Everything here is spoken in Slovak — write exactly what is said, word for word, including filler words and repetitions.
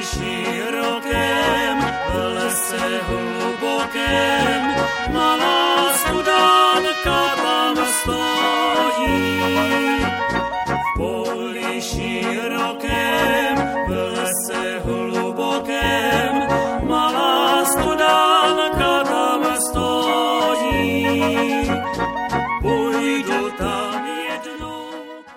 širokém, v lese hlubokém, malá studánka tam stojí.